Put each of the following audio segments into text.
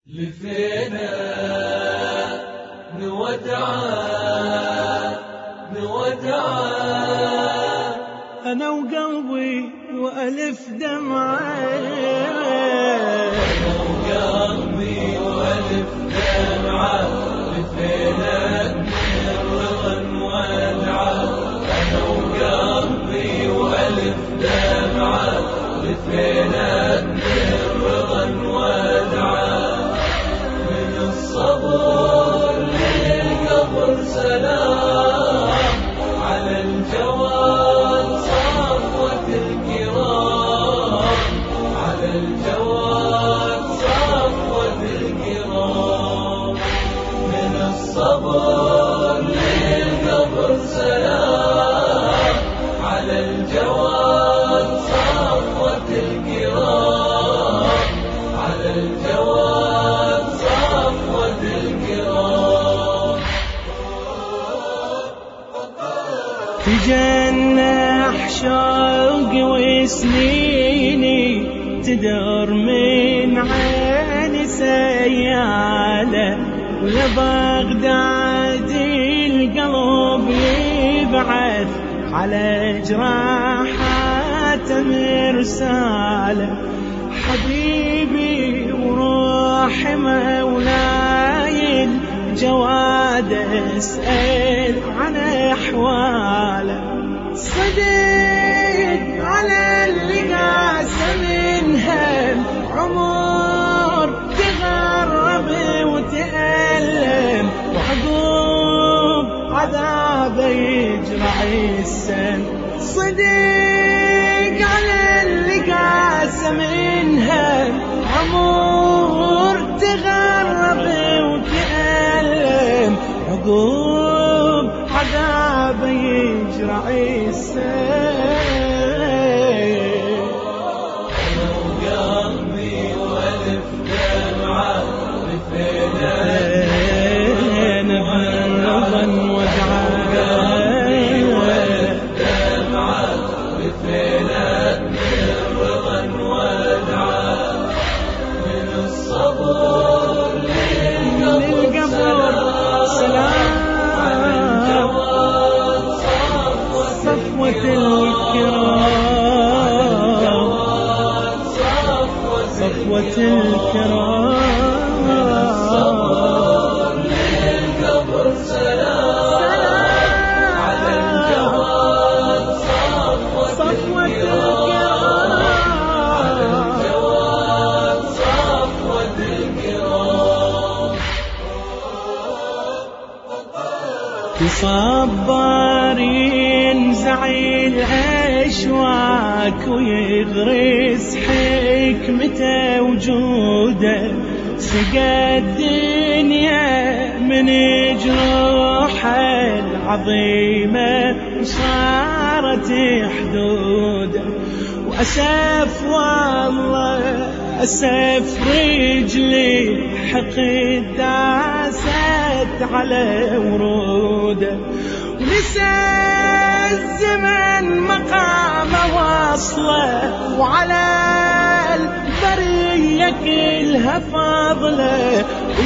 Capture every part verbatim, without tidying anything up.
لفينا نودعه نودعه أنا وقلبي وألف دمعة، أنا وقلبي وألف دمعة، لفينا الرضا نودعه. أنا وقلبي وألف دمعة، لفينا الرضا نودعه. من الصبر للقبر سلام، على الجواد صفوة الكرام، على الجواد صفوة الكرام. من الصبر للقبر سلام، على الجواد صفوة الكرام، على الجواد صفوة الكرام. تجنح شوقي وسنيني، تدور من عيني سيالة، ويا بغداد القلب يبعث على جراحات مرسالة. حبيبي وروحي مولاي الجواد اسأل عن احواله. صدق على اللي قاسى منها عمر، تغرب وتألم، وعقوب عذابه يجرع السم. صدق على اللي قاسى منها عمر، تغرب وتألم، عقوب عذابه يجرع السم. أنا وقلبي وألف دمعة، لفينا بالرضا نودعه. قلبي وألف دمعة، لفينا بالرضا نودعه. من الصبر للقبر سلام، على الجواد صفوة الكرام، صفوة الكرام. للقبر سلام، على الجواد صفوة الكرام، على الجواد صفوة الكرام. تصبر ينزع الأشواك، ويغرس حكمته وجوده. سقى الدنيا من جروحه العظيمة، وصارت حدوده. وأسف والله أسف رجلي، حقد داست على وروده. ونسى الزمن مقام وصله، وعلى البرية كلها فضله.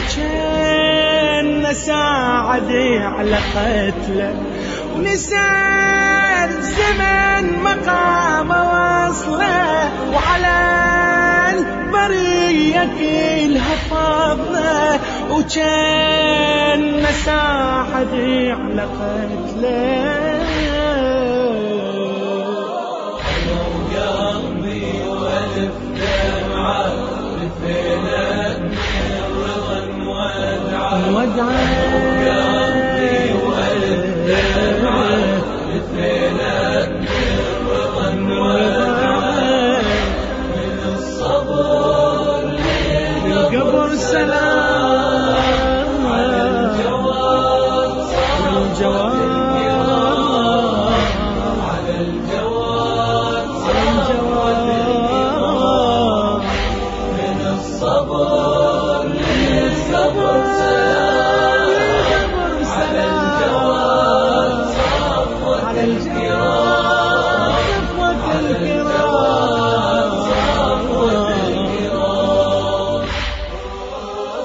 وكان ساعد على قتله، ونسى الزمن مقام وصله، وعلى البرية كلها فضله. وكان ساعد على قتله. أنا وقلبي وألف دمعة، لفينا الرضا نودعه. قلبي وألف دمعة، لفينا الرضا نودعه. من الصبر للقبر سلام، على الجواد صفوة الكرام، على الجواد صفوة الكرام. من الصبر للقبر سلام، على الجواد صفوة الكرام، على الجواد صفوة الكرام.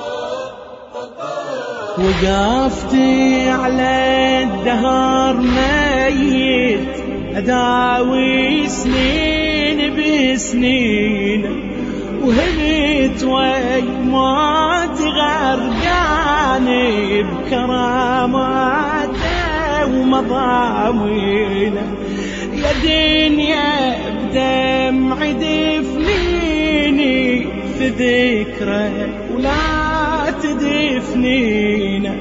وقفتي على الدهر ميت أداوي سنين بسنين، وهبت ويموت غرقاني بكراماته ومضامينه. يا دنيا بدمع دفنيني في ذكرى ولا تدفنينا.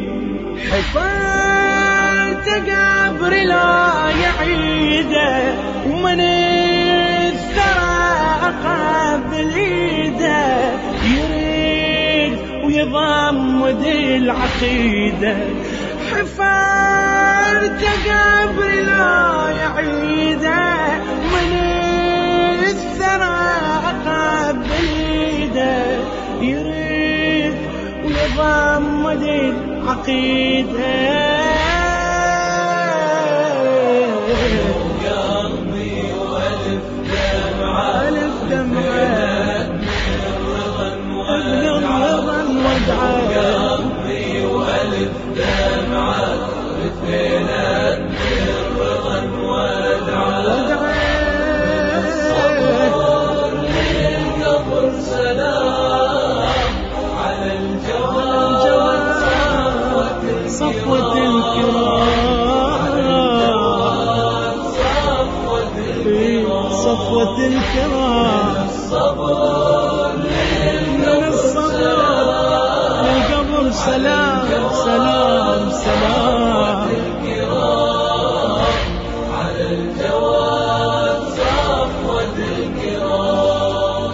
حفرت قبر لا يعيده ومن الثرى قبل ايده، يريد ويضمد العقيده. حفرت قبر لا يعيده من الثرى قبل ايده، يريد ويضمد العقيده. قلبي والف دمعه ألف دمعه ابن الرضا ودعه. قلبي والف دمعه مثلت بالرضا ودعه. للقبر سلام على الجواد صفوة الكرام، صفوة الكرام. الصبر من الصبر للقبر سلام سلام سلام. الكرام على الجواد صفوة الكرام.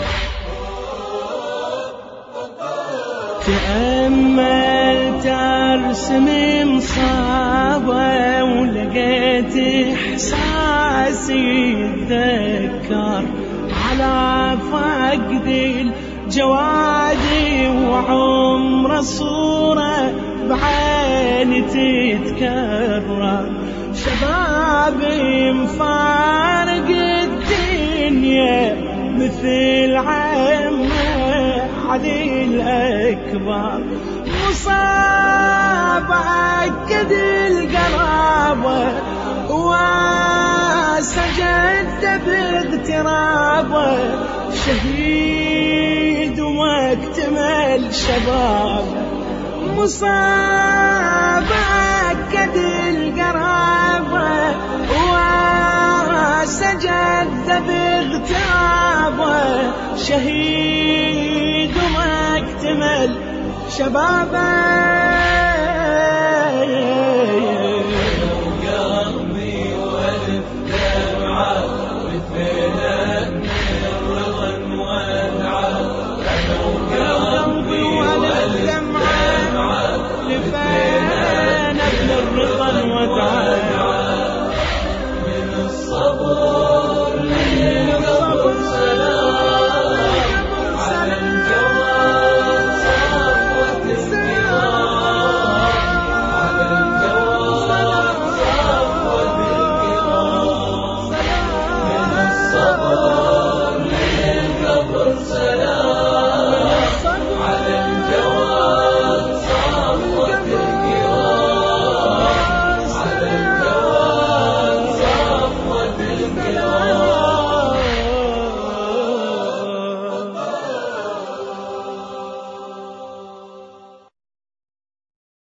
تأملت أرسم مصابة ولقيت إحساسي يتذكر على فقد الجواد، وعمر صورة بعيني تتكرر. شبابي مفارق الدنيا مثل عمه علي الأكبر، مصاب عكد القرابة وسجدت باغترابه. شهيد واكتمل شبابه، مصاب عكد القرابة وسجدت باغترابه. شهيد واكتمل شبابه.